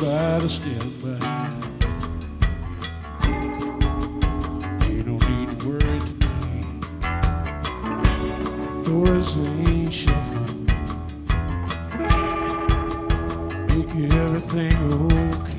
by the step by. You don't need to worry today. Doors ain't shut. Make everything okay.